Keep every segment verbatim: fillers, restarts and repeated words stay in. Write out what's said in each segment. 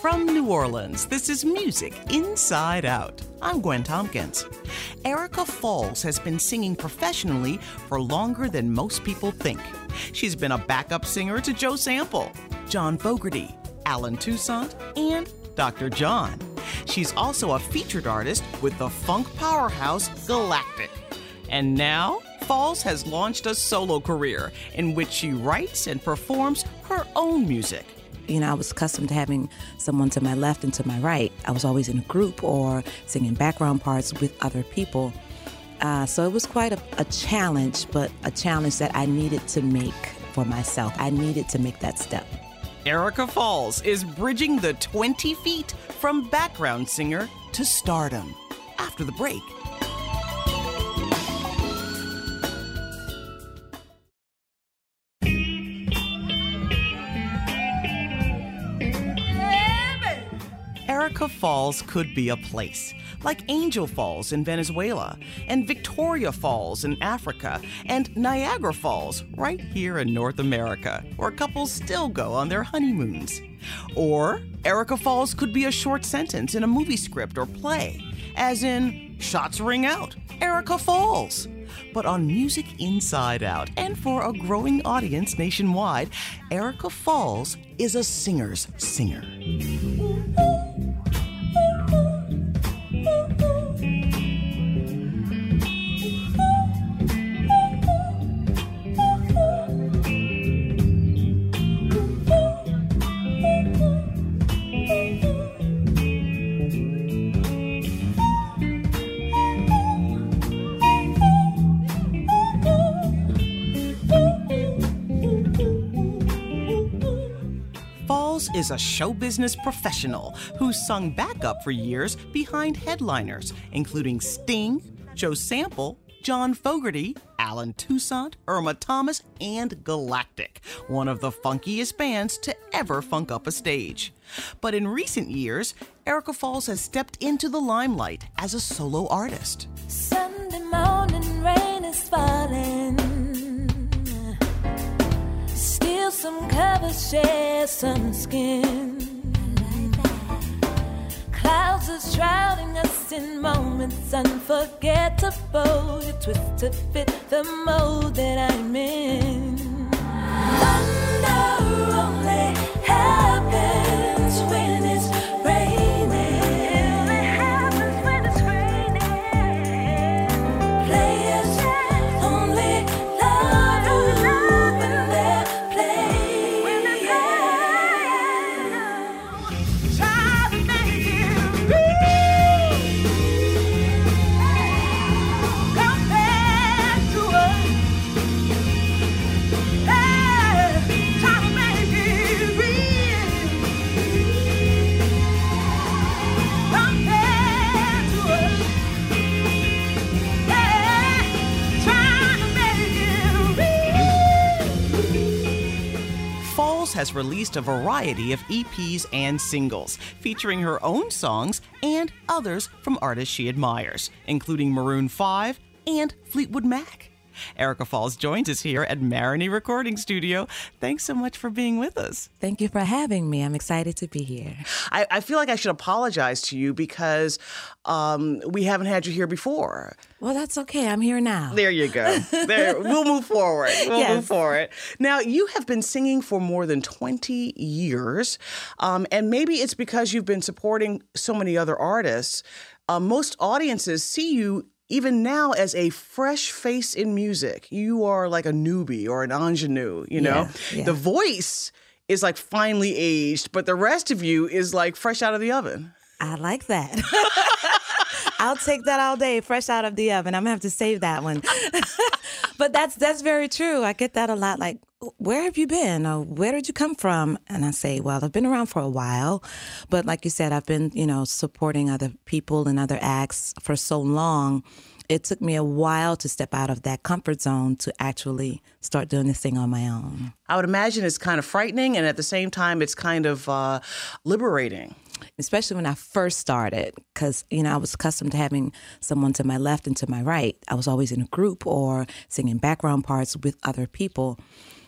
From New Orleans, this is Music Inside Out. I'm Gwen Tompkins. Erica Falls has been singing professionally for longer than most people think. She's been a backup singer to Joe Sample, John Fogerty, Alan Toussaint, and Doctor John. She's also a featured artist with the funk powerhouse Galactic. And now, Falls has launched a solo career in which she writes and performs her own music. You know, I was accustomed to having someone to my left and to my right. I was always in a group or singing background parts with other people. Uh, so it was quite a, a challenge, but a challenge that I needed to make for myself. I needed to make that step. Erica Falls is bridging the twenty feet from background singer to stardom. After the break. Erica Falls could be a place, like Angel Falls in Venezuela, and Victoria Falls in Africa, and Niagara Falls right here in North America, where couples still go on their honeymoons. Or Erica Falls could be a short sentence in a movie script or play, as in, shots ring out, Erica Falls. But on Music Inside Out, and for a growing audience nationwide, Erica Falls is a singer's singer. Falls is a show business professional who's sung backup for years behind headliners, including Sting, Joe Sample, John Fogerty, Alan Toussaint, Irma Thomas, and Galactic, one of the funkiest bands to ever funk up a stage. But in recent years, Erica Falls has stepped into the limelight as a solo artist. Sunday morning rain is falling. Steal some covers, share some skin. Clouds are shrouding us in moments unforgettable. You twist to fit the mold that I'm in. Thunder only happens when it's raining. It only happens when it's raining. Players only love you when they're playing. When they're playing. Try to make it real. Come back to us. Hey, try to make it real. Come back to us. Hey, try to make it real. Falls has released a variety of E Ps and singles, featuring her own songs and others from artists she admires, including Maroon five and Fleetwood Mac. Erica Falls joins us here at Maroney Recording Studio. Thanks so much for being with us. Thank you for having me. I'm excited to be here. I, I feel like I should apologize to you because um, we haven't had you here before. Well, that's okay. I'm here now. There you go. There, we'll move forward. We'll Yes. move forward. Now, you have been singing for more than twenty years, um, and maybe it's because you've been supporting so many other artists. Uh, most audiences see you even now as a fresh face in music. You are like a newbie or an ingenue, you know? Yeah, yeah. The voice is like finely aged, but the rest of you is like fresh out of the oven. I like that. I'll take that all day, fresh out of the oven. I'm gonna have to save that one. But that's that's very true. I get that a lot. Like, where have you been? Or where did you come from? And I say, well, I've been around for a while, but like you said, I've been, you know, supporting other people and other acts for so long. It took me a while to step out of that comfort zone to actually start doing this thing on my own. I would imagine it's kind of frightening, and at the same time, it's kind of uh, liberating. Especially when I first started, because, you know, I was accustomed to having someone to my left and to my right. I was always in a group or singing background parts with other people.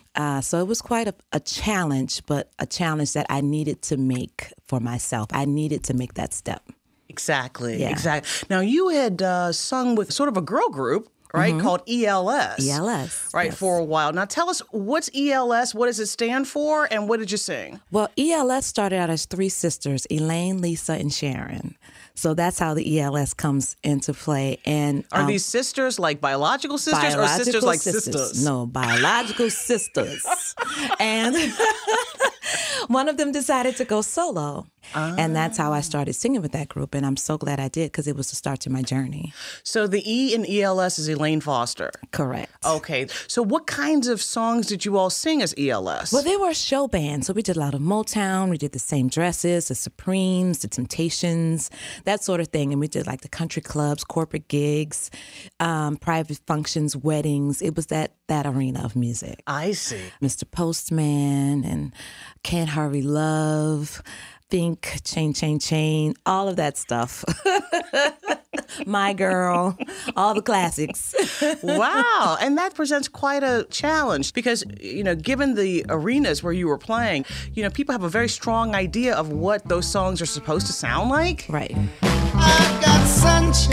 Uh, so it was quite a, a challenge, but a challenge that I needed to make for myself. I needed to make that step. Exactly, Yeah. exactly. Now, you had uh, sung with sort of a girl group, right, Mm-hmm. called E L S. E L S. Right, yes. for a while. Now, tell us, what's E L S? What does it stand for? And what did you sing? Well, E L S started out as three sisters, Elaine, Lisa, and Sharon. So that's how the E L S comes into play. And Are um, these sisters like biological sisters or sisters like sisters? No, biological sisters. And one of them decided to go solo. Ah. And that's how I started singing with that group. And I'm so glad I did because it was the start to my journey. So the E in E L S is Elaine Foster. Correct. Okay. So what kinds of songs did you all sing as E L S? Well, they were a show band, so we did a lot of Motown. We did the Same Dresses, the Supremes, the Temptations, that sort of thing. And we did like the country clubs, corporate gigs, um, private functions, weddings. It was that that arena of music. I see. Mister Postman and Can't Hurry Love, Think, Chain, Chain, Chain, all of that stuff. My Girl, all the classics. Wow. And that presents quite a challenge because, you know, given the arenas where you were playing, you know, people have a very strong idea of what those songs are supposed to sound like. Right. I've got sunshine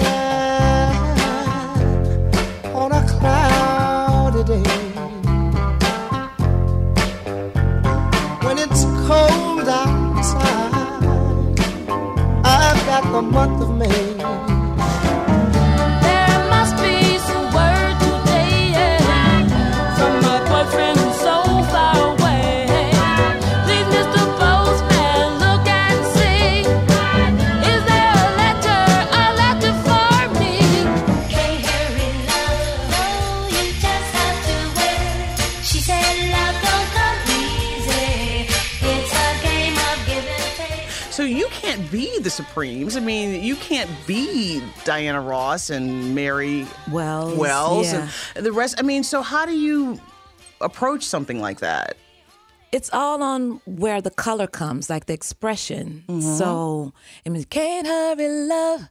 on a cloudy day. When it's cold outside, I've got the month of May. There must be some word today, yeah, from my boyfriend who's so far away. Please, Mister Postman, look and see. Is there a letter, a letter for me? Can't hurry, love. No, you just have to wait. She said love don't come easy. It's a game of give and take. So you can't be the Supremes. I mean, you can't be Diana Ross and Mary Wells, Wells yeah. and the rest. I mean, so how do you approach something like that? It's all on where the color comes, like the expression. So, it means, can't hurry, love,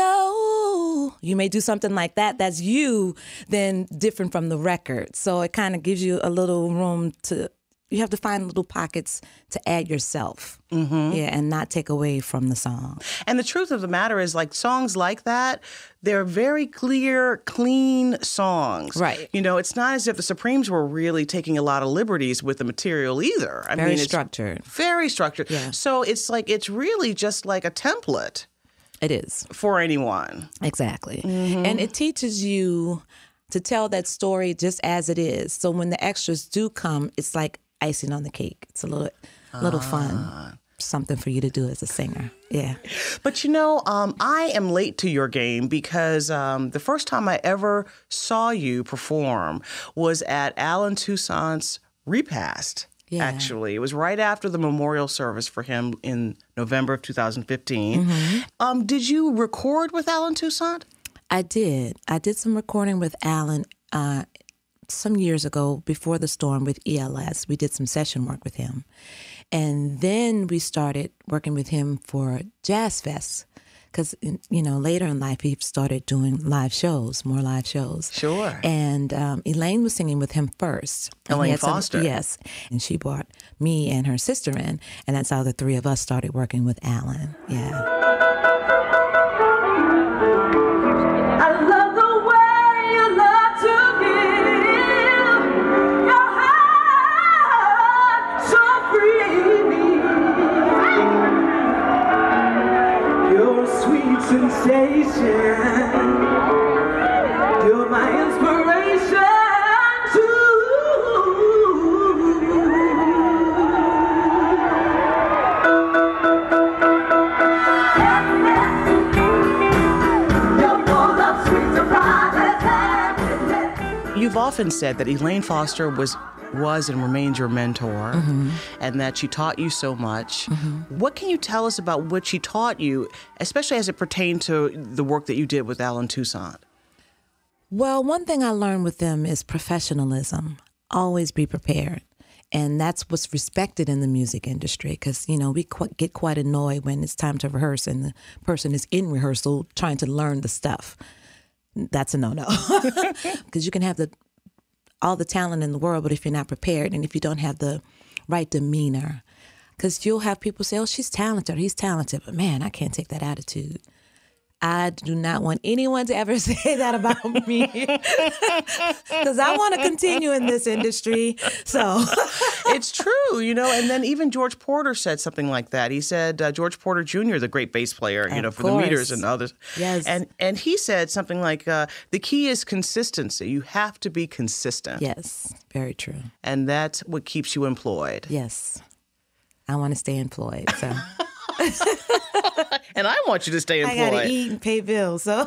no. You may do something like that. That's you, then different from the record. So it kind of gives you a little room to, you have to find little pockets to add yourself. Mm-hmm. Yeah, and not take away from the song. And the truth of the matter is, like, songs like that, they're very clear, clean songs. Right. You know, it's not as if the Supremes were really taking a lot of liberties with the material either. I Very mean, it's structured. Very structured. Yeah. So it's like, it's really just like a template It is. for anyone. Exactly. And it teaches you to tell that story just as it is. So when the extras do come, it's like icing on the cake. It's a little little fun. Something for you to do as a singer. Yeah. But you know, um, I am late to your game because um, the first time I ever saw you perform was at Alan Toussaint's Repast. Yeah. Actually, it was right after the memorial service for him in November of two thousand fifteen. Um, did you record with Alan Toussaint? I did. I did some recording with Alan uh, some years ago before the storm with E L S. We did some session work with him. And then we started working with him for Jazz Fest. Because, you know, later in life, he started doing live shows, more live shows. Sure. And um, Elaine was singing with him first. And he Elaine had some- Foster. yes. And she brought me and her sister in. And that's how the three of us started working with Alan. Yeah. I love the way you love to give your heart so freely. Your sweet sensation, you're my inspiration You've often said that Elaine Foster was was and remains your mentor, Mm-hmm. and that she taught you so much. What can you tell us about what she taught you, especially as it pertained to the work that you did with Alan Toussaint? Well, one thing I learned with them is professionalism. Always be prepared. And that's what's respected in the music industry because, you know, we qu- get quite annoyed when it's time to rehearse and the person is in rehearsal trying to learn the stuff. That's a no-no. Because you can have the all the talent in the world, but if you're not prepared and if you don't have the right demeanor, because you'll have people say, oh, she's talented, or he's talented, but man, I can't take that attitude. I do not want anyone to ever say that about me, because I want to continue in this industry. So It's true, you know. And then even George Porter said something like that. He said, uh, George Porter Junior, the great bass player, you Of know, for course. the Meters and others. Yes. And and he said something like, uh, the key is consistency. You have to be consistent. yes, very true. And that's what keeps you employed. Yes, I want to stay employed. So And I want you to stay I employed. got to eat and pay bills. So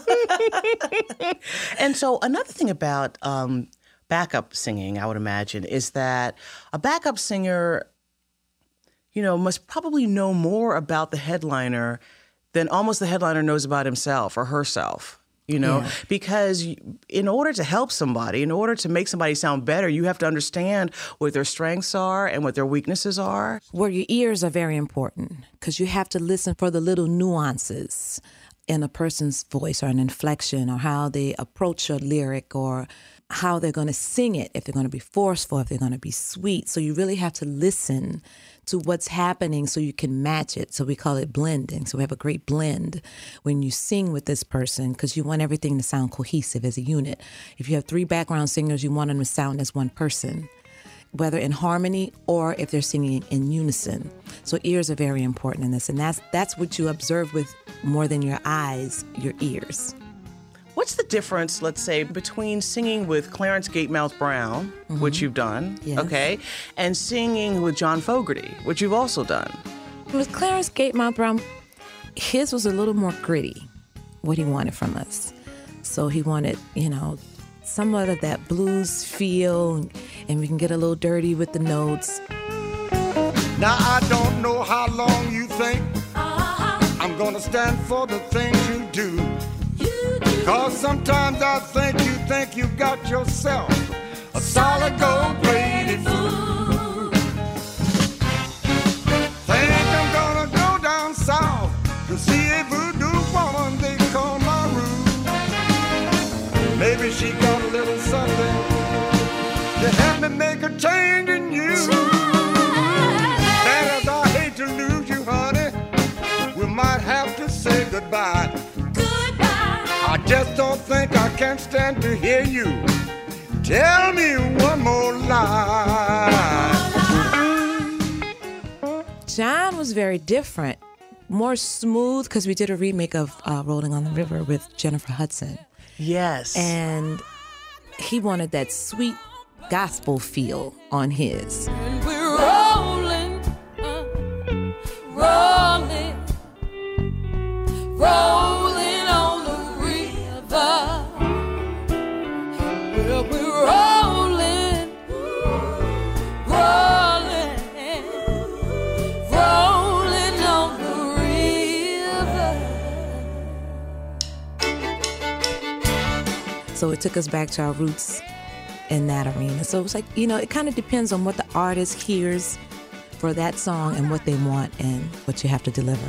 And so another thing about um, backup singing, I would imagine, is that a backup singer, you know, must probably know more about the headliner than almost the headliner knows about himself or herself. You know, Yeah. because in order to help somebody, in order to make somebody sound better, you have to understand what their strengths are and what their weaknesses are. where your ears are very important, because you have to listen for the little nuances in a person's voice or an inflection, or how they approach a lyric, or how they're going to sing it, if they're going to be forceful, if they're going to be sweet. So you really have to listen to what's happening so you can match it. So we call it blending. So we have a great blend when you sing with this person, because you want everything to sound cohesive as a unit. If you have three background singers, you want them to sound as one person, whether in harmony or if they're singing in unison. So ears are very important in this, and that's that's what you observe with more than your eyes, your ears. What's the difference, let's say, between singing with Clarence Gatemouth Brown, which you've done, Yes. okay, and singing with John Fogerty, which you've also done? With Clarence Gatemouth Brown, his was a little more gritty, what he wanted from us. So he wanted, you know, somewhat of that blues feel, and we can get a little dirty with the notes. Now I don't know how long you think I'm gonna stand for the things you do. Cause sometimes I think you think you got yourself a solid gold-plated fool. Think I'm gonna go down south to see a voodoo woman they call Maru. Maybe she got a little something to help me make a change in you. And as I hate to lose you, honey, we might have to say goodbye. I just don't think I can stand to hear you tell me one more lie. John was very different, more smooth, because we did a remake of uh, Rolling on the River with Jennifer Hudson. Yes. And he wanted that sweet gospel feel on his. And we're rolling, uh, rolling, rolling on the river. Well, we're rolling, rolling, rolling on the river. So it took us back to our roots in that arena. So it was like, you know, it kind of depends on what the artist hears for that song and what they want and what you have to deliver.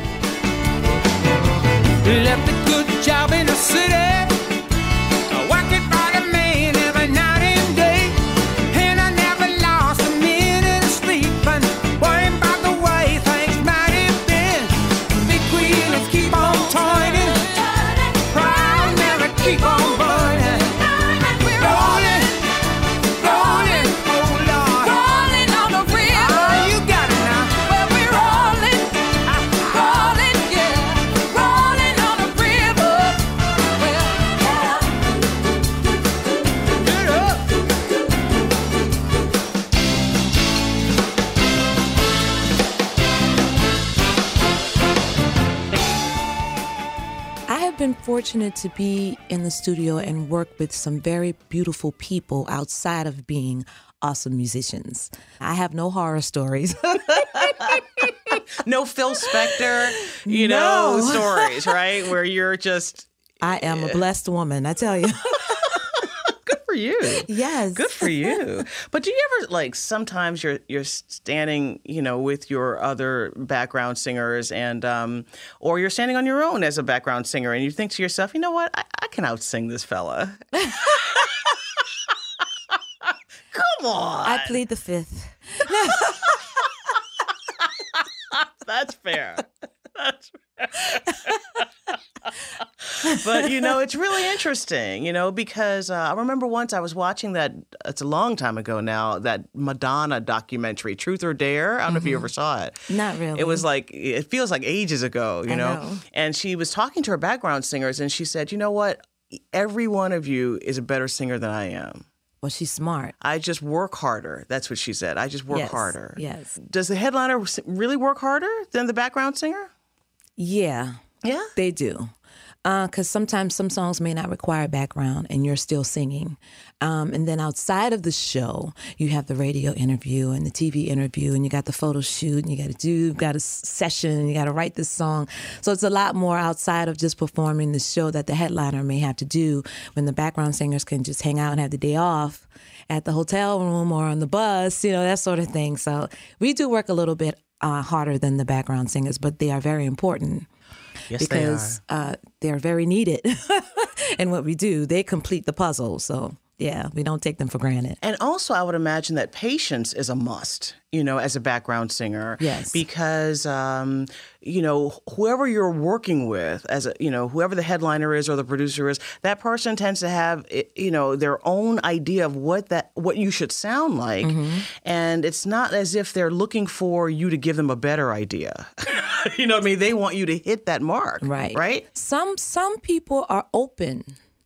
Left a good job in the city, working for the man every night and day, and I never lost a minute of sleep, and worrying about the way things might have been. Big wheels keep on turning, proud never keep on burning. Rolling, rolling, oh Lord, Rolling on the river. oh you got it now. Well, we're rolling, rolling, yeah, rolling on the river. Well, Get up. I have been fortunate to be in the studio and work with some very beautiful people outside of being awesome musicians. I have no horror stories. No Phil Spector, you know, No. stories, right? Where you're just, I am a blessed woman, I tell you. good for you. Yes. Good for you. But do you ever, like, sometimes you're you're standing, you know, with your other background singers, and um, or you're standing on your own as a background singer, and you think to yourself, you know what, I, I can out-sing this fella. Come on. I plead the fifth. That's fair. That's fair. But, you know, it's really interesting, you know, because uh, I remember once I was watching that, it's a long time ago now, that Madonna documentary, Truth or Dare. I don't know if you ever saw it. Not really. It was like, it feels like ages ago, you I know? know. And she was talking to her background singers and she said, you know what? Every one of you is a better singer than I am. Well, she's smart. I just work harder. That's what she said. I just work Yes, harder. yes. Does the headliner really work harder than the background singer? Yeah. Yeah. They do. Because sometimes some songs may not require background and you're still singing. Um, and then outside of the show, you have the radio interview and the T V interview and you got the photo shoot and you got to do, you got a s- session and you got to write this song. So it's a lot more outside of just performing the show that the headliner may have to do when the background singers can just hang out and have the day off at the hotel room or on the bus, you know, that sort of thing. So we do work a little bit uh, harder than the background singers, but they are very important. Yes, because they are. Uh, they're very needed in what we do. They complete the puzzle. So, yeah, we don't take them for granted. And also, I would imagine that patience is a must, you know, as a background singer. Yes. Because, um, you know, whoever you're working with, as a, you know, whoever the headliner is or the producer is, that person tends to have, you know, their own idea of what that what you should sound like. Mm-hmm. And it's not as if they're looking for you to give them a better idea. You know what I mean? They want you to hit that mark. Right. Right? Some some people are open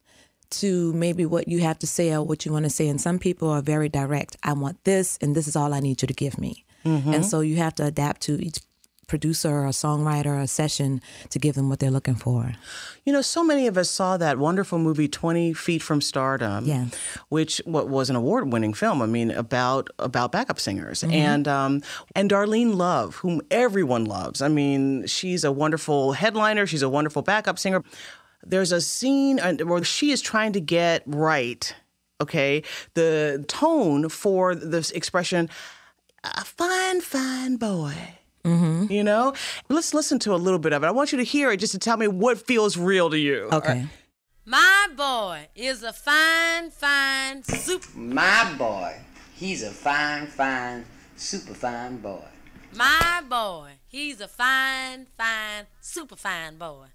to maybe what you have to say or what you want to say. And some people are very direct. I want this, and this is all I need you to give me. Mm-hmm. And so you have to adapt to each producer or songwriter or session to give them what they're looking for. You know, so many of us saw that wonderful movie, twenty feet from Stardom, Yeah. which what was an award-winning film, I mean, about about backup singers. Mm-hmm. And um, and Darlene Love, whom everyone loves. I mean, she's a wonderful headliner. She's a wonderful backup singer. There's a scene where she is trying to get right, okay, the tone for this expression, a fine, fine boy. Mm-hmm. You know? Let's listen to a little bit of it. I want you to hear it just to tell me what feels real to you. Okay. My boy is a fine, fine, super. My boy, he's a fine, fine, super fine boy. My boy, he's a fine, fine, super fine boy.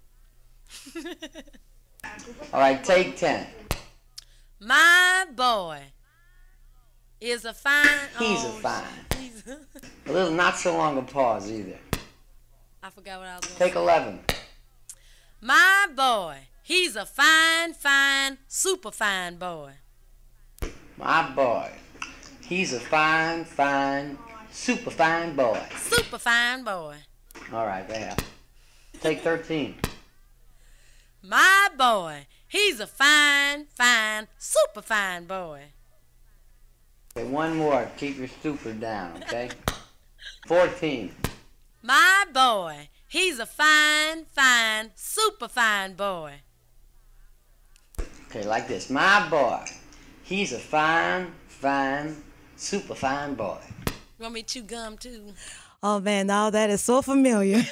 All right, take ten. My boy is a fine. He's oh, a fine. he's- A little not so long a pause either. I forgot what I was going to Take say. eleven. My boy, he's a fine, fine, super fine boy. My boy, he's a fine, fine, super fine boy. Super fine boy. All right, there. Take thirteen. My boy, he's a fine, fine, super fine boy. Okay, one more. Keep your stupid down, okay? fourteen. My boy, he's a fine, fine, super fine boy. Okay, like this. My boy, he's a fine, fine, super fine boy. You want me to chew gum too? Oh, man, now that is so familiar.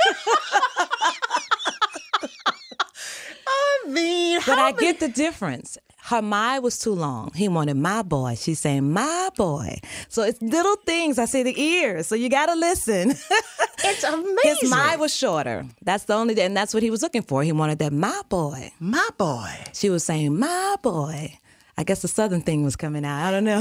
I mean, But how I many- get the difference. Her my was too long. He wanted my boy. She's saying my boy. So it's little things. I say the ears. So you got to listen. It's amazing. His my was shorter. That's the only, and that's what he was looking for. He wanted that my boy. My boy. She was saying my boy. I guess the Southern thing was coming out. I don't know.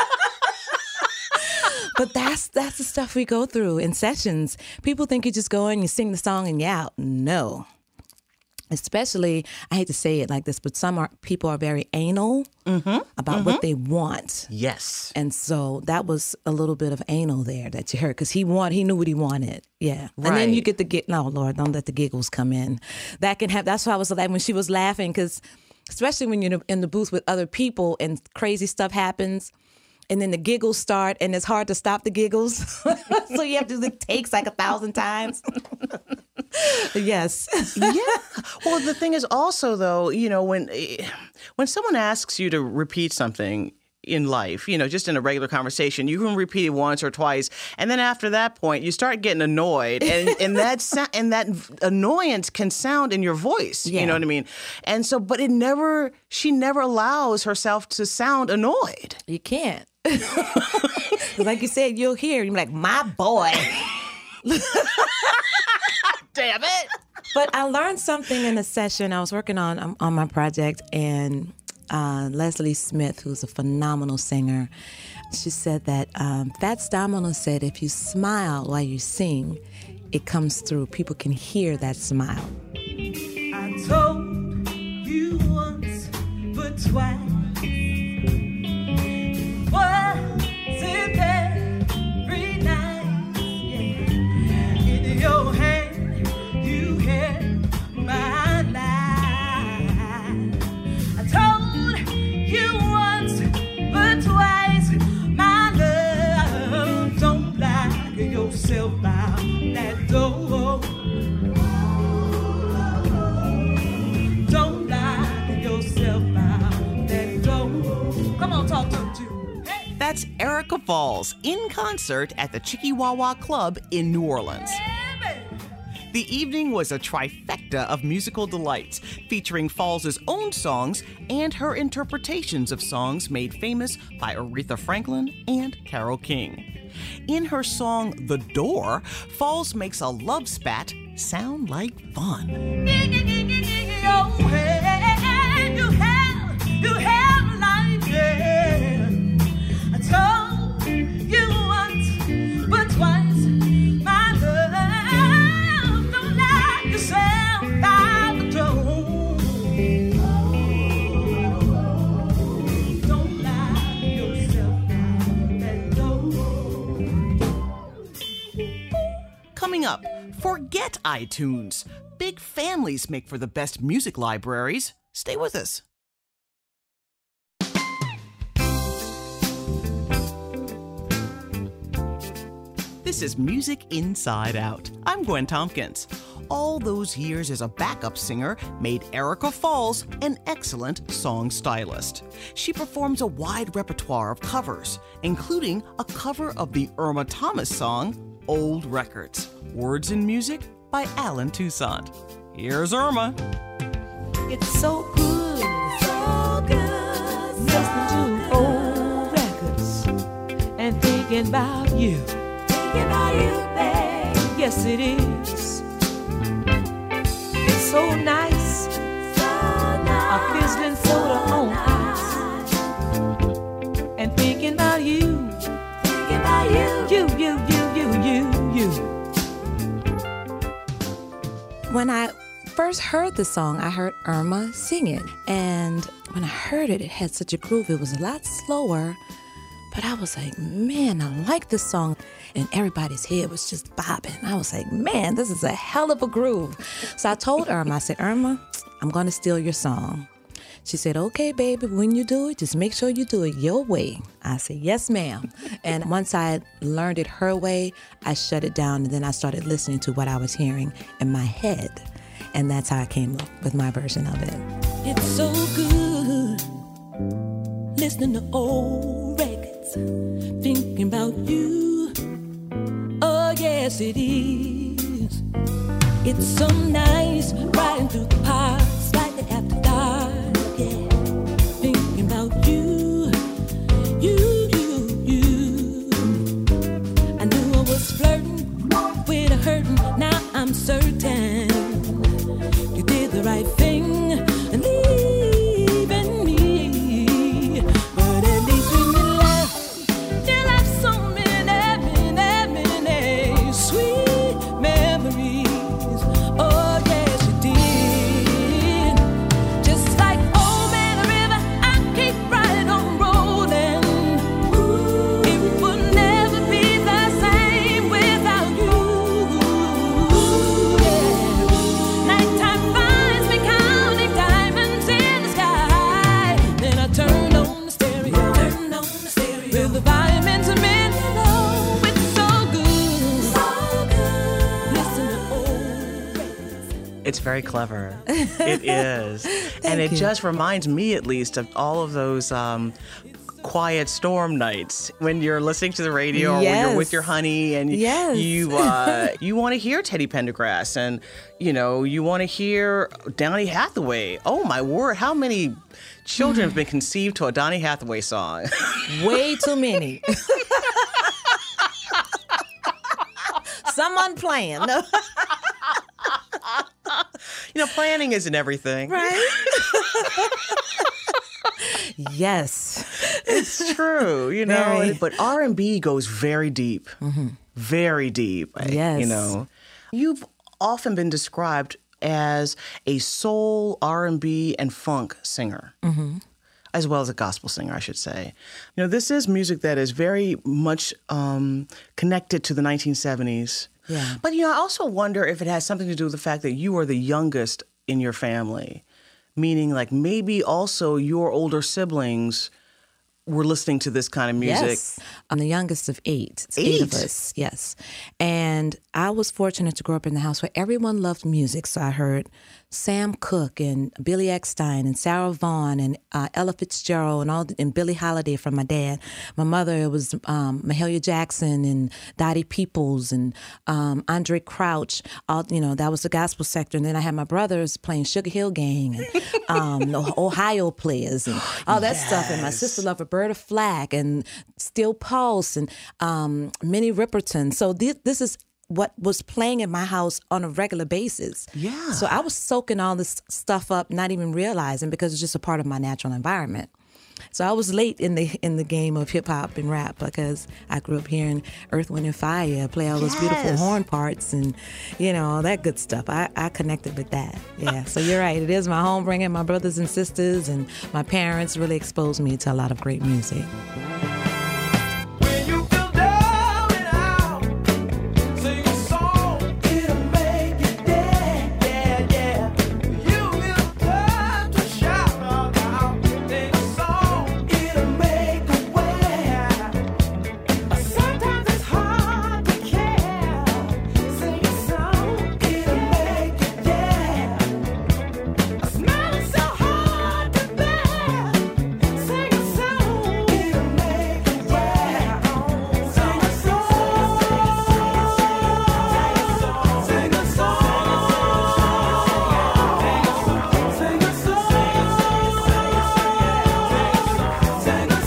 But that's that's the stuff we go through in sessions. People think you just go in, you sing the song, and you're out. No. Especially, I hate to say it like this, but some are, people are very anal about what they want. Yes. And so that was a little bit of anal there that you heard because he want he knew what he wanted. Yeah. And then you Right. get the get no, Lord, don't let the giggles come in. That can have that's why I was like when she was laughing, because especially when you're in the booth with other people and crazy stuff happens. And then the giggles start, and it's hard to stop the giggles. So you have to do the takes like a thousand times. Yes. Yeah. Well, the thing is also, though, you know, when when someone asks you to repeat something in life, you know, just in a regular conversation, you can repeat it once or twice, and then after that point, you start getting annoyed, and and that sa- and that annoyance can sound in your voice. Yeah. You know what I mean? And so, but it never. She never allows herself to sound annoyed. You can't. Like you said, you'll hear, you're like, my boy. Damn it. But I learned something in a session. I was working on um, on my project, and uh, Leslie Smith, who's a phenomenal singer, she said that um, Fats Domino said if you smile while you sing, it comes through. People can hear that smile. I told you once, but twice. Was it every night? Yeah. In your hand, you had my life. I told you once, but twice, my love. Don't lock yourself out that door. Don't lock yourself out that door. Come on, talk to me. Hey. That's Erica Falls in concert at the Chiquiwawa Club in New Orleans. The evening was a trifecta of musical delights, featuring Falls' own songs and her interpretations of songs made famous by Aretha Franklin and Carole King. In her song The Door, Falls makes a love spat sound like fun. Oh, hey, you have, you have life, yeah. I told you once, but twice, my love, don't lock yourself by the door. Don't lock yourself by that door. Coming up, forget iTunes. Big families make for the best music libraries. Stay with us. This is Music Inside Out. I'm Gwen Tompkins. All those years as a backup singer made Erica Falls an excellent song stylist. She performs a wide repertoire of covers, including a cover of the Irma Thomas song, Old Records. Words and music by Alan Toussaint. Here's Irma. It's so good, so good, listening to old records and thinking about you, thinking about you, babe. Yes, it is. It's so nice, so nice. A Fizzling soda on ice, and thinking about you, thinking about you, you, you, you, you, you, you. When I first heard the song, I heard Irma sing it. And when I heard it, it had such a groove. It was a lot slower, but I was like, man, I like this song. And everybody's head was just bobbing. I was like, man, this is a hell of a groove. So I told Irma, I said, Irma, I'm going to steal your song. She said, okay, baby, when you do it, just make sure you do it your way. I said, yes, ma'am. And once I learned it her way, I shut it down, and then I started listening to what I was hearing in my head. And that's how I came up with my version of it. It's so good listening to old records, thinking about you. Oh, yes, it is. It's so nice riding through the park, slightly after dark. Yeah, thinking about you, you, you, you. I knew I was flirting with a hurting. Now I'm certain you did the right thing, leaving me. But at least when you left, you left so many, many, many sweet memories. Oh, yes, you did. Just like old man river, I keep right on rolling. It would never be the same without you. Yeah. Nighttime finds me counting diamonds in the sky. Then I turn on the stereo, turn on the stereo with the volume intimate. Oh, it's so good, so good. Listen to old records. It's very clever. It is. And it you. just reminds me, at least, of all of those um, quiet storm nights when you're listening to the radio or when Yes. you're with your honey and Yes. you uh, you want to hear Teddy Pendergrass and you know you want to hear Donny Hathaway. Oh my word! How many children have been conceived to a Donny Hathaway song? Way too many. Someone playing. No. You know, planning isn't everything. Right? Yes. It's true, you know. Very. But R and B goes very deep, very deep. Yes. You know, you've often been described as a soul, R and B, and funk singer, as well as a gospel singer, I should say. You know, this is music that is very much um, connected to the nineteen seventies. Yeah. But, you know, I also wonder if it has something to do with the fact that you were the youngest in your family, meaning like maybe also your older siblings were listening to this kind of music. Yes. I'm the youngest of eight. It's eight of Eight? us, yes. And I was fortunate to grow up in the house where everyone loved music. So I heard Sam Cooke and Billy Eckstine and Sarah Vaughan and uh, Ella Fitzgerald and all and Billie Holiday from my dad. My mother, it was um, Mahalia Jackson and Dottie Peoples and um, Andre Crouch. All you know, that was the gospel sector. And then I had my brothers playing Sugar Hill Gang and um, the Ohio Players and all that stuff. And my sister loved Roberta Flack and Steel Pulse and um, Minnie Riperton. So this, this is what was playing in my house on a regular basis. Yeah. So I was soaking all this stuff up, not even realizing, because it's just a part of my natural environment. So I was late in the in the game of hip hop and rap because I grew up hearing Earth, Wind and Fire, play all those beautiful Yes. horn parts and, you know, all that good stuff. I, I connected with that. Yeah. So you're right. It is my home bringing my brothers and sisters, and my parents really exposed me to a lot of great music. When you feel down and out, sing a song, it'll make you dance, yeah, yeah. You will come to shout out loud, sing a song, it'll make you wear. Sometimes it's hard to care, sing a song, it'll make you dance. A smile is so hard to bear, sing a song, it'll make you wear. Sing a song, sing a song, sing a song, sing a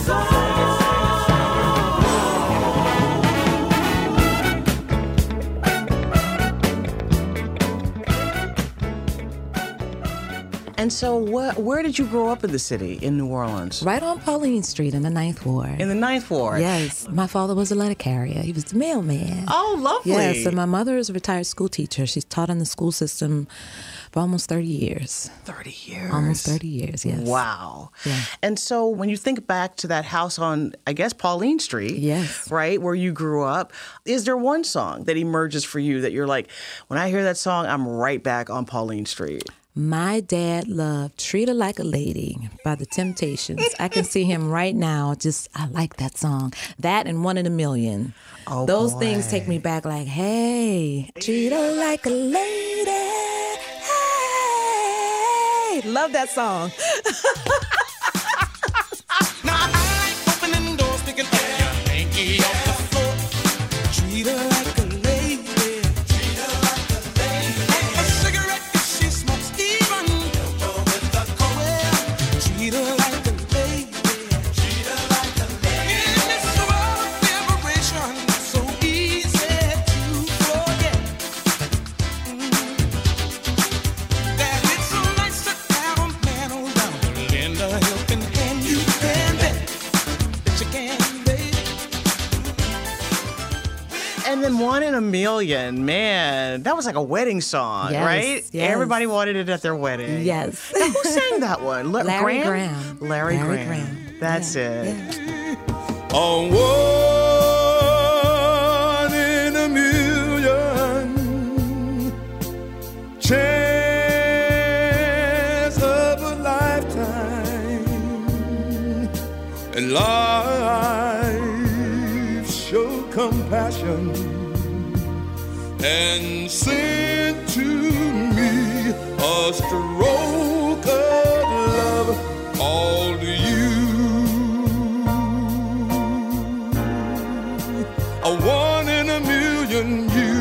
And so wh- where did you grow up in the city, in New Orleans? Right on Pauline Street in the Ninth Ward. In the Ninth Ward? Yes. My father was a letter carrier. He was the mailman. Oh, lovely. Yes, and my mother is a retired school teacher. She's taught in the school system for almost thirty years. thirty years. Almost thirty years, yes. Wow. Yeah. And so when you think back to that house on, I guess, Pauline Street, Yes. right, where you grew up, is there one song that emerges for you that you're like, when I hear that song, I'm right back on Pauline Street? My dad loved Treat Her Like a Lady by The Temptations. I can see him right now. Just, I like that song. That and One in a Million. Oh, Those boy. things take me back like, hey, treat her like a lady. Hey. Love that song. Now I like opening doors, picking up your hanky off the floor. Treat her like a lady. Treat her like a lady. A cigarette if she smokes, even with the cold. Treat her like a lady. Treat her like a lady. In this world of liberation, so easy to forget. That it's so nice to have a man around to lend a helping hand. You can bet that you can, baby. And then One in a Million, man, that was like a wedding song, Yes, right? yes. Everybody wanted it at their wedding. Yes. Now, who sang that one? La- Larry Graham? Graham. Larry, Larry Graham. Graham. That's Yeah, it. yeah. On one in a million chance of a lifetime, and life show compassion and send to me a stroke of love all to you. a one in a million you.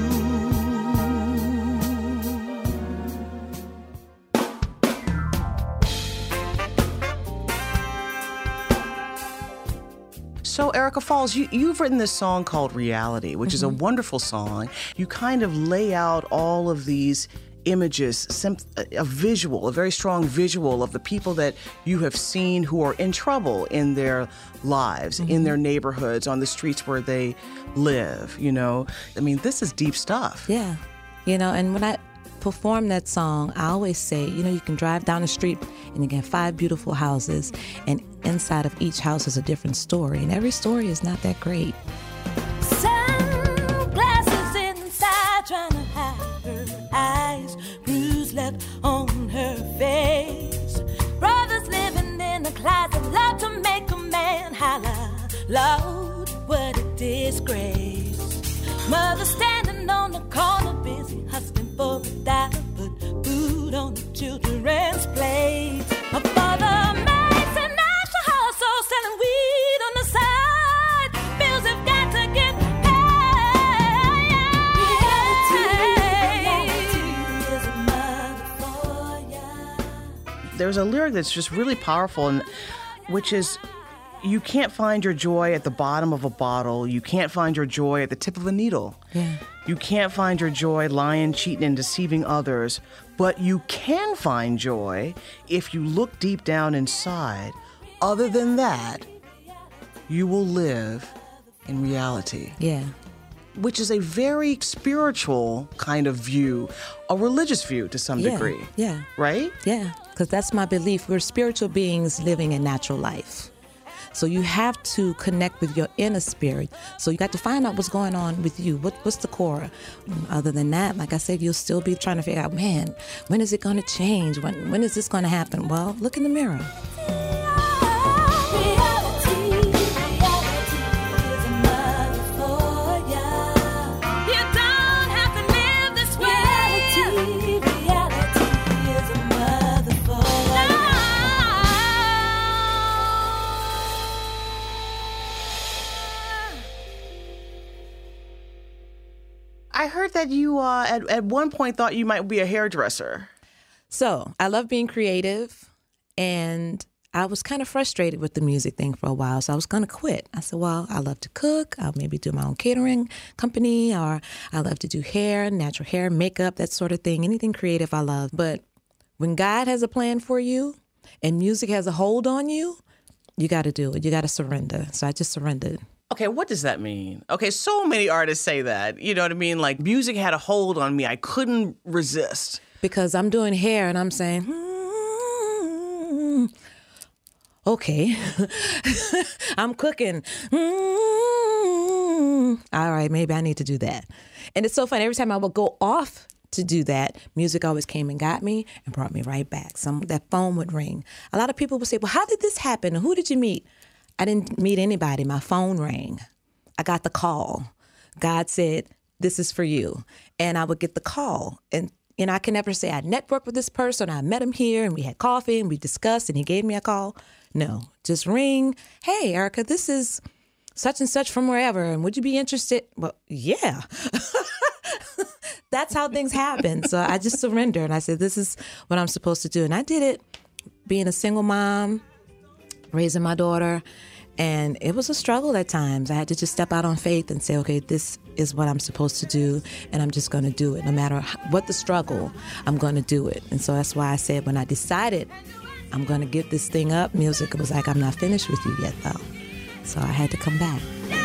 So, Erica Falls, you, you've written this song called Reality, which is a wonderful song. You kind of lay out all of these images, sim- a visual, a very strong visual of the people that you have seen who are in trouble in their lives, mm-hmm. in their neighborhoods, on the streets where they live, you know. I mean, this is deep stuff. Yeah. You know, and when I perform that song, I always say, you know, you can drive down the street and you get five beautiful houses, and inside of each house is a different story, and every story is not that great. Sunglasses inside, trying to hide her eyes, bruise left on her face. Brothers living in the closet, love to make a man holler. Lord, what a disgrace. Mother standing on the corner, busy hustling for a dollar, put food on the children's plates. My father makes an extra hustle, selling weed on the side. Bills have got to get paid. There's a lyric that's just really powerful, and which is, you can't find your joy at the bottom of a bottle. You can't find your joy at the tip of a needle. Yeah. You can't find your joy lying, cheating, and deceiving others. But you can find joy if you look deep down inside. Other than that, you will live in reality. Yeah. Which is a very spiritual kind of view, a religious view to some Yeah. degree. Yeah. Right? Yeah. Because that's my belief. We're spiritual beings living a natural life. So you have to connect with your inner spirit. So you got to find out what's going on with you. What, what's the core? Other than that, like I said, you'll still be trying to figure out, man, when is it going to change? When when is this going to happen? Well, look in the mirror. I heard that you uh, at, at one point thought you might be a hairdresser. So I love being creative, and I was kind of frustrated with the music thing for a while, so I was going to quit. I said, well, I love to cook. I'll maybe do my own catering company, or I love to do hair, natural hair, makeup, that sort of thing. Anything creative I love. But when God has a plan for you and music has a hold on you, you got to do it. You got to surrender. So I just surrendered. Okay, what does that mean? Okay, so many artists say that. You know what I mean? Like, music had a hold on me. I couldn't resist. Because I'm doing hair and I'm saying, hmm, okay. I'm cooking. Hmm, all right, maybe I need to do that. And it's so funny. Every time I would go off to do that, music always came and got me and brought me right back. Some that phone would ring. A lot of people would say, well, how did this happen? Who did you meet? I didn't meet anybody. My phone rang. I got the call. God said, this is for you. And I would get the call. And, you know, I can never say I networked with this person. I met him here and we had coffee and we discussed and he gave me a call. No, just ring. Hey, Erica, this is such and such from wherever. And would you be interested? Well, yeah. That's how things happen. So I just surrendered. I said, this is what I'm supposed to do. And I did it being a single mom, raising my daughter, and it was a struggle at times. I had to just step out on faith and say, okay, this is what I'm supposed to do, and I'm just going to do it. No matter what the struggle, I'm going to do it. And so that's why I said when I decided I'm going to get this thing up, music, it was like, I'm not finished with you yet, though. So I had to come back.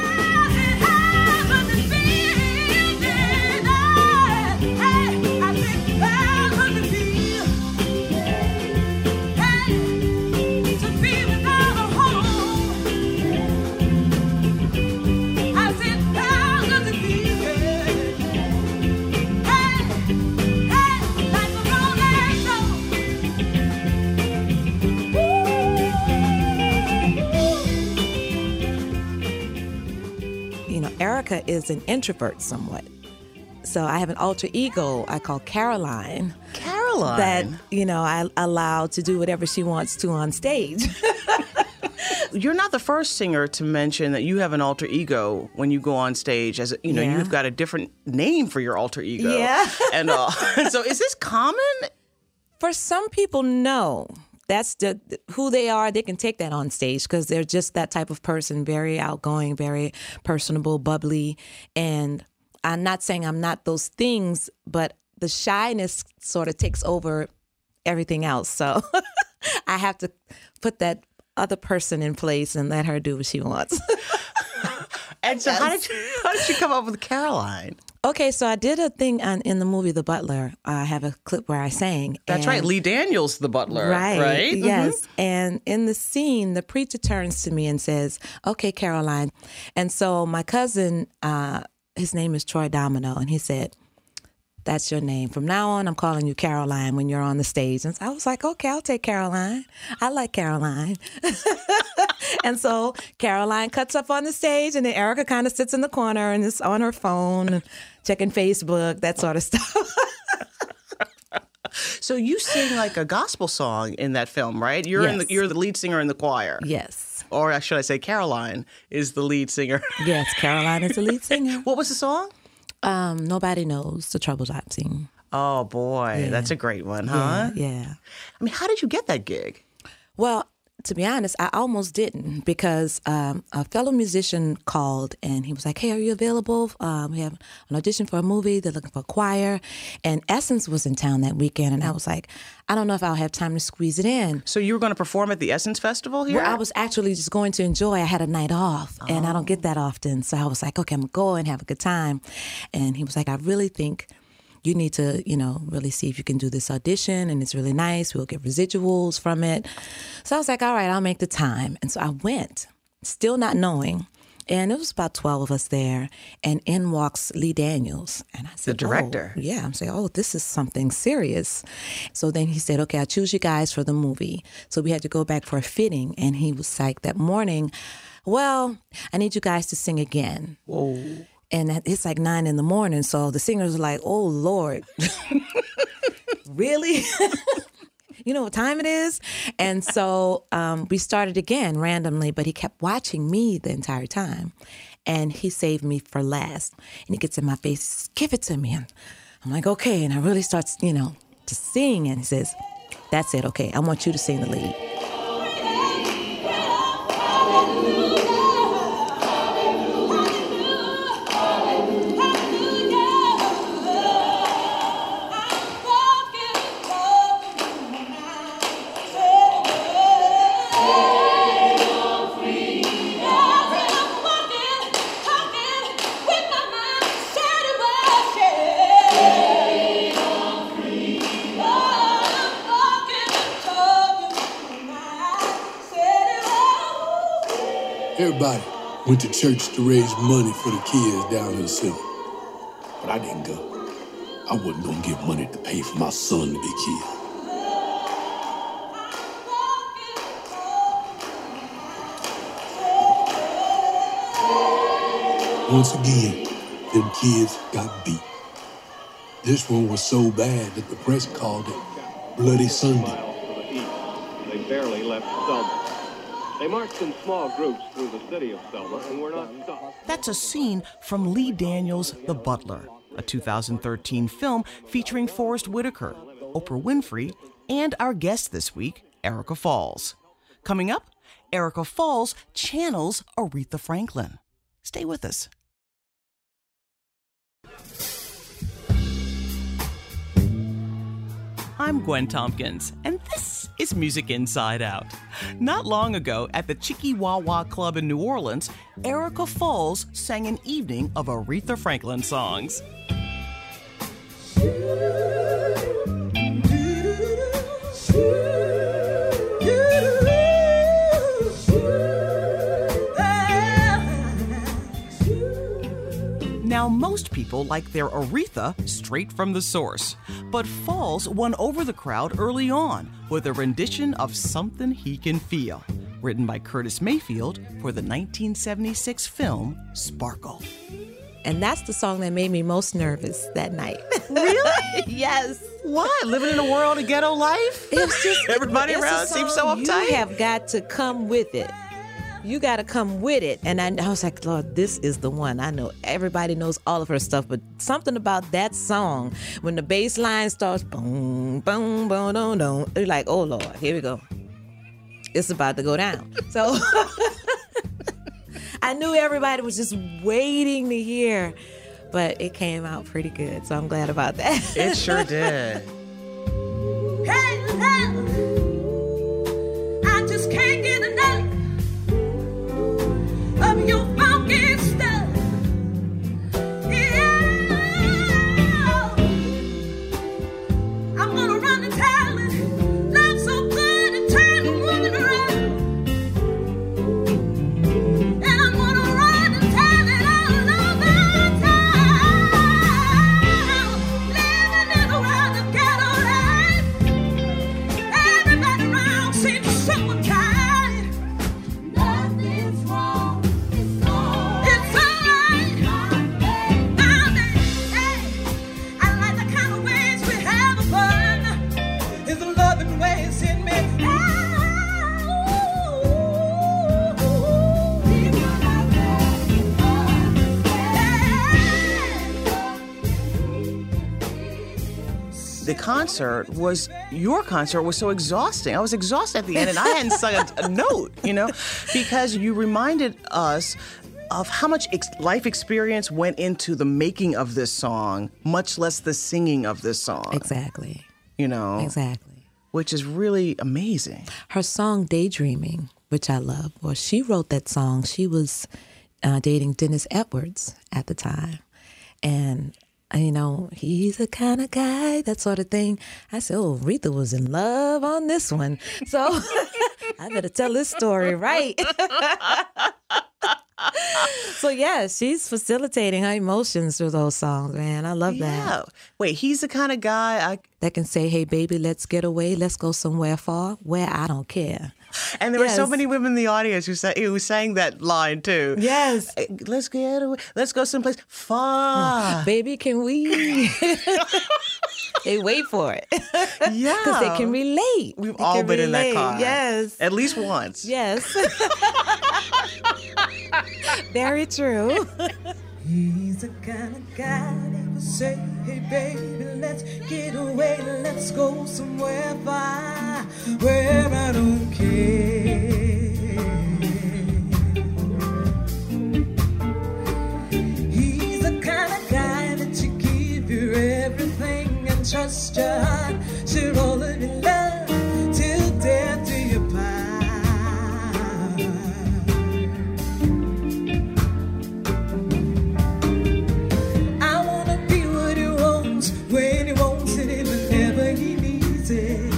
Erica is an introvert somewhat. So I have an alter ego I call Caroline. Caroline? That, you know, I allow to do whatever she wants to on stage. You're not the first singer to mention that you have an alter ego when you go on stage. As a, you know, Yeah. you've got a different name for your alter ego. Yeah. And uh, so, is this common? For some people, no. That's the who they are. They can take that on stage because they're just that type of person, very outgoing, very personable, bubbly. And I'm not saying I'm not those things, but the shyness sort of takes over everything else. So I have to put that other person in place and let her do what she wants. And so, how did you how did you come up with Caroline? Okay, so I did a thing on, in the movie The Butler. I have a clip where I sang. That's and- right, Lee Daniels, the butler. Right. Right. Mhm. Yes. And in the scene, the preacher turns to me and says, "Okay, Caroline." And so my cousin, uh, his name is Troy Domino, and he said, "That's your name. From now on, I'm calling you Caroline when you're on the stage." And I was like, okay, I'll take Caroline. I like Caroline. And so Caroline cuts up on the stage, and then Erica kind of sits in the corner and is on her phone and checking Facebook, that sort of stuff. So you sing like a gospel song in that film, right? You're in the Yes. you're the lead singer in the choir. Yes. Or should I say Caroline is the lead singer. Yes, Caroline is the lead singer. What was the song? Um, Nobody Knows the Troubles I've Seen. Oh boy, Yeah. that's a great one, huh? Yeah, yeah. I mean, how did you get that gig? Well, to be honest, I almost didn't because um, a fellow musician called and he was like, "Hey, are you available? Um, we have an audition for a movie. They're looking for a choir." And Essence was in town that weekend. And I was like, I don't know if I'll have time to squeeze it in. So you were going to perform at the Essence Festival here? Well, I was actually just going to enjoy. I had a night off, and I don't get that often. So I was like, okay, I'm going to go and have a good time. And he was like, I really think you need to, you know, really see if you can do this audition, and it's really nice. We'll get residuals from it. So I was like, all right, I'll make the time. And so I went, still not knowing. And it was about twelve of us there. And in walks Lee Daniels. And I said, The director. "Oh," yeah. I'm saying, oh, this is something serious. So then he said, okay, I'll choose you guys for the movie. So we had to go back for a fitting. And he was like, that morning, well, I need you guys to sing again. Whoa. And it's like nine in the morning. So the singers are like, oh, Lord. Really? You know what time it is? And so um, we started again randomly, but he kept watching me the entire time. And he saved me for last. And he gets in my face, give it to me. And I'm like, okay. And I really start, you know, to sing. And he says, that's it. Okay, I want you to sing the lead. Everybody went to church to raise money for the kids down in the city. But I didn't go. I wasn't gonna give money to pay for my son to be killed. Once again, them kids got beat. This one was so bad that the press called it Bloody Sunday. They barely left Selma. They marched in small groups through the city of Selma and were not stopped. That's a scene from Lee Daniels' The Butler, a two thousand thirteen film featuring Forrest Whitaker, Oprah Winfrey, and our guest this week, Erica Falls. Coming up, Erica Falls channels Aretha Franklin. Stay with us. I'm Gwen Tompkins, and this is Music Inside Out. Not long ago, at the Chicky-Wah-Wah Club in New Orleans, Erica Falls sang an evening of Aretha Franklin songs. Now, most people like their Aretha straight from the source, but Falls won over the crowd early on with a rendition of Something He Can Feel, written by Curtis Mayfield for the nineteen seventy-six film Sparkle. And that's the song that made me most nervous that night. Really? Yes. Why? Living in a world of ghetto life? It's just Everybody it's a around seems so song uptight. You have got to come with it. you got to come with it. And I, I was like, Lord, this is the one. I know everybody knows all of her stuff, but something about that song, when the bass line starts, boom, boom, boom, boom, boom, you're like, oh, Lord, here we go. It's about to go down. So I knew everybody was just waiting to hear, but it came out pretty good. So I'm glad about that. It sure did. Hey, love, I just can't get enough of your funky stuff. Yeah, I'm gonna run and tell it. Love so good and turn the woman around. And I'm gonna run and tell it all over town. Living in a world of ghetto life. Everybody around seems so untied. Nothing's wrong. It's all it's alright. Nowadays, hey, I like the kind of ways we have fun. There's a loving ways in me. The concert was, your concert was so exhausting. I was exhausted at the end, and I hadn't sung a, a note, you know, because you reminded us of how much ex- life experience went into the making of this song, much less the singing of this song. Exactly. You know? Exactly. Which is really amazing. Her song Daydreaming, which I love, well, she wrote that song. She was uh, dating Dennis Edwards at the time. And, uh, you know, he's the kind of guy, that sort of thing. I said, oh, Aretha was in love on this one. So I better tell this story right. So, yeah, she's facilitating her emotions through those songs, man. I love Yeah. that. Wait, he's the kind of guy I... That can say, hey, baby, let's get away. Let's go somewhere far where I don't care. And there were so Yes. many women in the audience who sang, who sang that line too. Yes. Let's get away. Let's go someplace far. Baby, can we? They wait for it. Yeah. Because they can relate. We've They all can been in that relate. car. Yes. At least once. Yes. Very true. He's the kind of guy that would say, hey baby, let's get away, let's go somewhere far, where I don't care. He's the kind of guy that you give you everything and trust your heart, should all of your love till death do you part. When he wants it and whenever he needs it.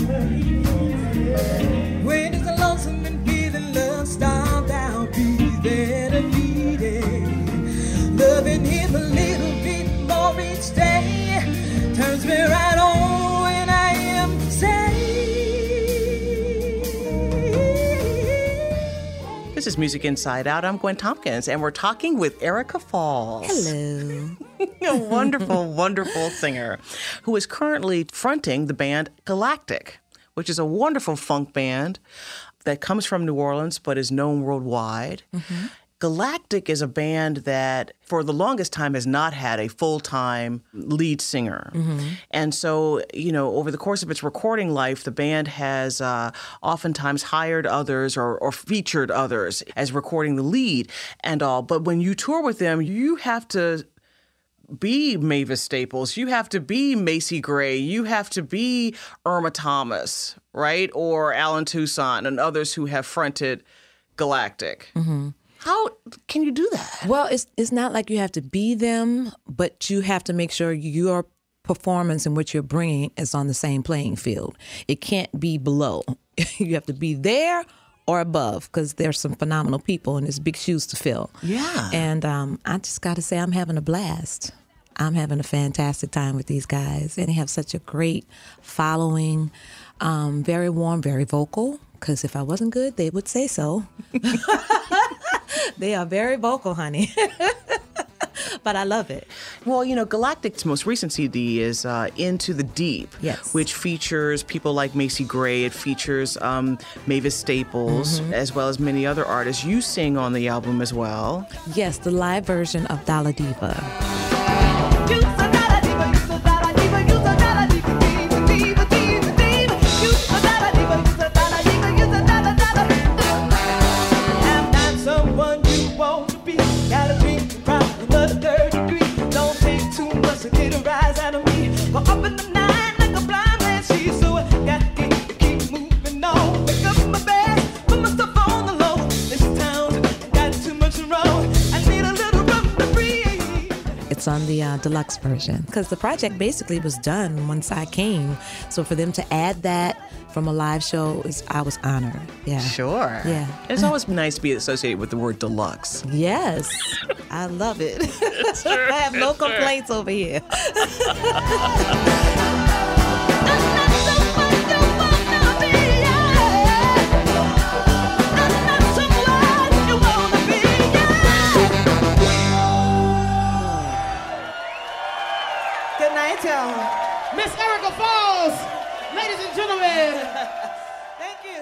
When he's lonesome and feeling love starved, I'll be there to meet it. Loving him a little bit more each day turns me right on when I am saved. This is Music Inside Out. I'm Gwen Tompkins, and we're talking with Erica Falls. Hello. A wonderful, wonderful singer who is currently fronting the band Galactic, which is a wonderful funk band that comes from New Orleans but is known worldwide. Mm-hmm. Galactic is a band that for the longest time has not had a full-time lead singer. Mm-hmm. And so, you know, over the course of its recording life, the band has uh, oftentimes hired others or, or featured others as recording the lead and all. But when you tour with them, you have to be Mavis Staples, you have to be Macy Gray, you have to be Irma Thomas, right? Or Alan Toussaint and others who have fronted Galactic. Mm-hmm. How can you do that? Well, it's it's not like you have to be them, but you have to make sure your performance and what you're bringing is on the same playing field. It can't be below. You have to be there or above, because there's some phenomenal people and there's big shoes to fill. Yeah. And um, I just got to say, I'm having a blast. I'm having a fantastic time with these guys, and they have such a great following. Um, very warm, very vocal, because if I wasn't good, they would say so. They are very vocal, honey. but I love it. Well, you know, Galactic's most recent C D is uh, Into the Deep, Yes. which features people like Macy Gray. It features um, Mavis Staples, Mhm. as well as many other artists. You sing on the album as well. Yes, the live version of Dollar Diva. I'm not someone you want to be. Gotta drink around another third degree. Don't take too much to get a rise out of me. Go up in the night like a blind man sees. So I got to keep moving on. Pick up my bag, put my stuff on the low. This town got too much wrong. I need a little room to breathe. It's on the uh, deluxe version because the project basically was done once I came. So for them to add that from a live show, is I was honored. Yeah. Sure. Yeah. It's always nice to be associated with the word deluxe. Yes. I love it. I have no complaints over here. Good night, y'all. Miss Erica Falls, ladies and gentlemen. Thank you.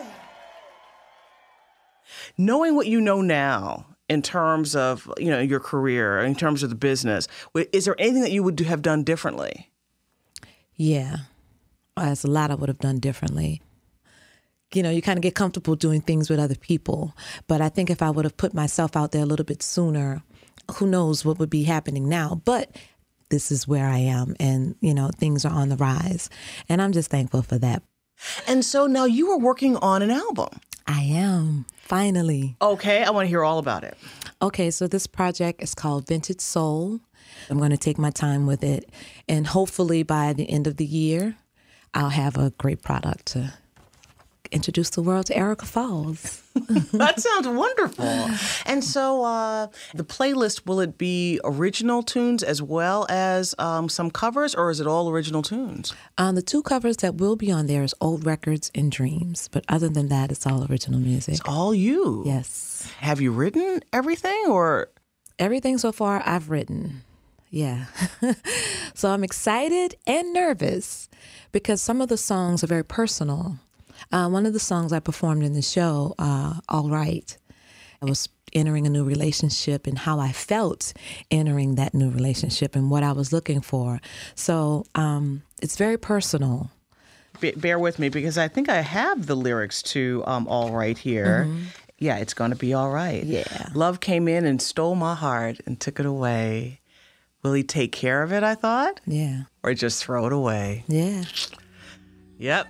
Knowing what you know now in terms of, you know, your career, in terms of the business, wi- is there anything that you would do- have done differently? Yeah. There's a lot I would have done differently. You know, you kind of get comfortable doing things with other people. But I think if I would have put myself out there a little bit sooner, who knows what would be happening now. But this is where I am. And, you know, things are on the rise. And I'm just thankful for that. And so now you are working on an album. I am, finally. Okay, I want to hear all about it. Okay, so this project is called Vintage Soul. I'm going to take my time with it. And hopefully by the end of the year, I'll have a great product to introduce the world to Erica Falls. That sounds wonderful. And so uh, the playlist, will it be original tunes as well as um, some covers, or is it all original tunes? Um, the two covers that will be on there is Old Records and Dreams. But other than that, it's all original music. It's all you? Yes. Have you written everything, or? Everything so far I've written. Yeah. So I'm excited and nervous because some of the songs are very personal. Uh, one of the songs I performed in the show, uh, All Right, I was entering a new relationship and how I felt entering that new relationship and what I was looking for. So um, it's very personal. B- bear with me because I think I have the lyrics to um, All Right here. Mhm. Yeah, it's going to be all right. Yeah. Love came in and stole my heart and took it away. Will he take care of it, I thought? Yeah. Or just throw it away? Yeah. Yep.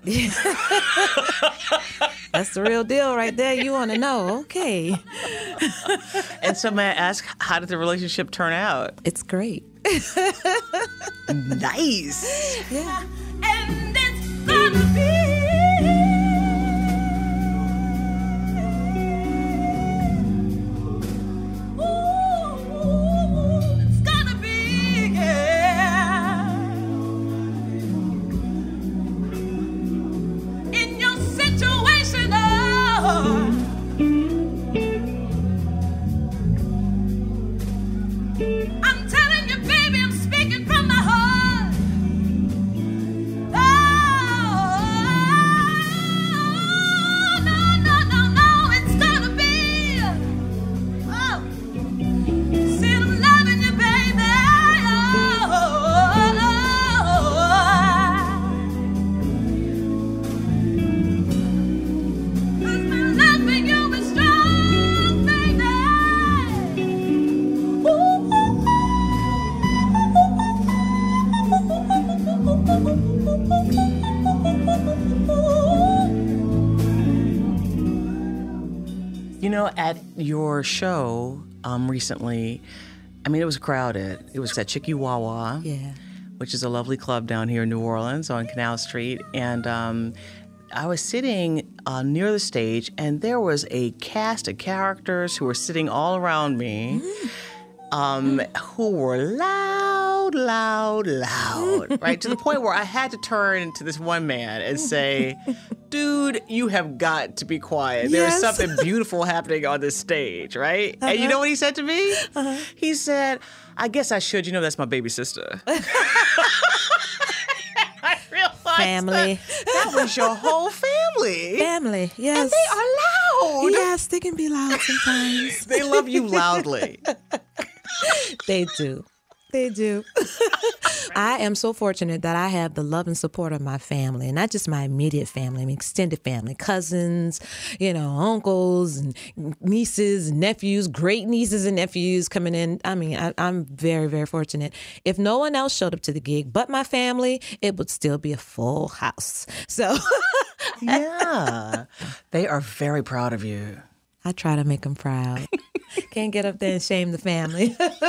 That's the real deal right there. You want to know. Okay. And so may I ask, how did the relationship turn out? It's great. Nice. Yeah. And it's gonna be. I'm telling you, baby, I'm speaking from my heart. Oh, no, no, no, no, it's gonna be. Oh, see, I'm loving you, baby. Oh, 'cause my love for you is strong, baby. You know, at your show um, recently, I mean, it was crowded. It was at Chicky-Wawa, Yeah. which is a lovely club down here in New Orleans on Canal Street. And um, I was sitting uh, near the stage, and there was a cast of characters who were sitting all around me, um, who were loud, loud, loud, right? To the point where I had to turn to this one man and say, dude, you have got to be quiet. There is Yes. something beautiful happening on this stage, right? And you know what he said to me? Uh-huh. He said, I guess I should. You know, that's my baby sister. I realized Family. That, that was your whole family. Family, yes. And they are loud. Yes, they can be loud sometimes. They love you loudly. They do. They do. I am so fortunate that I have the love and support of my family, and not just my immediate family, I mean extended family, cousins, you know, uncles and nieces and nephews, great nieces and nephews coming in. I mean, I, I'm very, very fortunate. If no one else showed up to the gig but my family, it would still be a full house. So, yeah, they are very proud of you. I try to make them proud. Can't get up there and shame the family.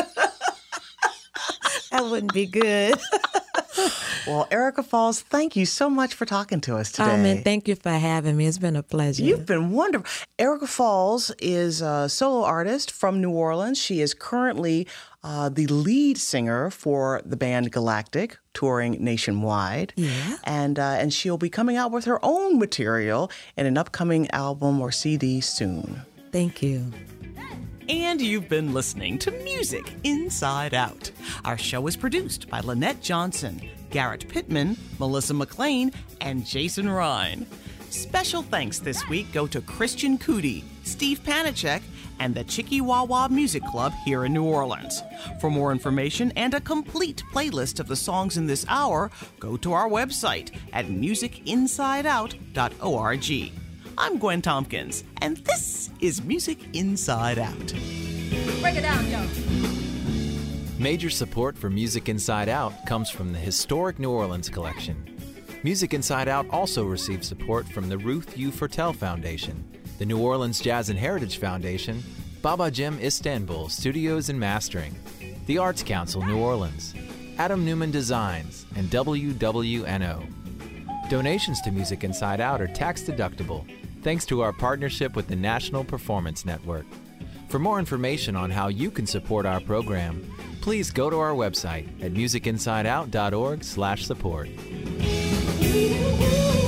That wouldn't be good. Well, Erica Falls, thank you so much for talking to us today. Oh, man, thank you for having me. It's been a pleasure. You've been wonderful. Erica Falls is a solo artist from New Orleans. She is currently uh, the lead singer for the band Galactic, touring nationwide. Yeah. And, uh, and she'll be coming out with her own material in an upcoming album or C D soon. Thank you. And you've been listening to Music Inside Out. Our show is produced by Lynette Johnson, Garrett Pittman, Melissa McLean, and Jason Ryan. Special thanks this week go to Christian Cootie, Steve Panicek, and the Chickie-Wah-Wah Music Club here in New Orleans. For more information and a complete playlist of the songs in this hour, go to our website at music inside out dot org. I'm Gwen Tompkins, and this is Music Inside Out. Break it down, yo. Major support for Music Inside Out comes from the Historic New Orleans Collection. Music Inside Out also receives support from the Ruth U. Fertel Foundation, the New Orleans Jazz and Heritage Foundation, Baba Jim Istanbul Studios and Mastering, the Arts Council New Orleans, Adam Newman Designs, and W W N O. Donations to Music Inside Out are tax deductible, thanks to our partnership with the National Performance Network. For more information on how you can support our program, please go to our website at music inside out dot org slash support. Ooh, ooh, ooh.